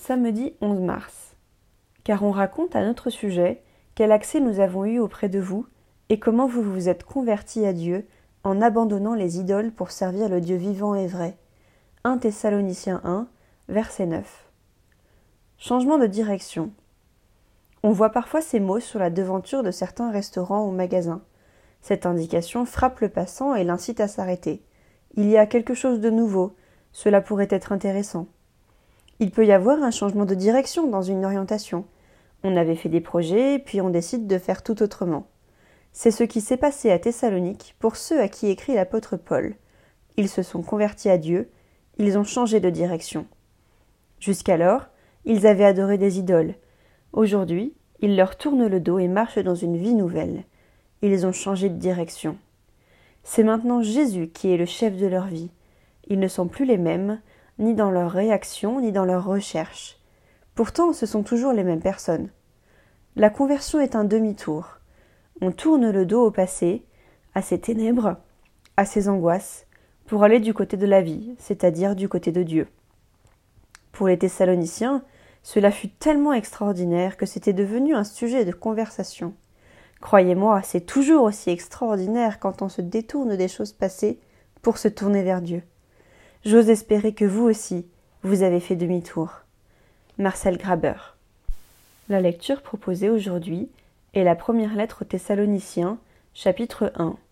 Samedi 11 mars. Car on raconte à notre sujet quel accès nous avons eu auprès de vous et comment vous vous êtes convertis à Dieu en abandonnant les idoles pour servir le Dieu vivant et vrai. 1 Thessaloniciens 1, verset 9. Changement de direction. On voit parfois ces mots sur la devanture de certains restaurants ou magasins. Cette indication frappe le passant et l'incite à s'arrêter. Il y a quelque chose de nouveau, cela pourrait être intéressant. Il peut y avoir un changement de direction dans une orientation. On avait fait des projets, puis on décide de faire tout autrement. C'est ce qui s'est passé à Thessalonique pour ceux à qui écrit l'apôtre Paul. Ils se sont convertis à Dieu, ils ont changé de direction. Jusqu'alors, ils avaient adoré des idoles. Aujourd'hui, ils leur tournent le dos et marchent dans une vie nouvelle. Ils ont changé de direction. C'est maintenant Jésus qui est le chef de leur vie. Ils ne sont plus les mêmes, ni dans leurs réactions, ni dans leurs recherches. Pourtant, ce sont toujours les mêmes personnes. La conversion est un demi-tour. On tourne le dos au passé, à ses ténèbres, à ses angoisses, pour aller du côté de la vie, c'est-à-dire du côté de Dieu. Pour les Thessaloniciens, cela fut tellement extraordinaire que c'était devenu un sujet de conversation. Croyez-moi, c'est toujours aussi extraordinaire quand on se détourne des choses passées pour se tourner vers Dieu. J'ose espérer que vous aussi, vous avez fait demi-tour. Marcel Graber. La lecture proposée aujourd'hui est la première lettre aux Thessaloniciens, chapitre 1.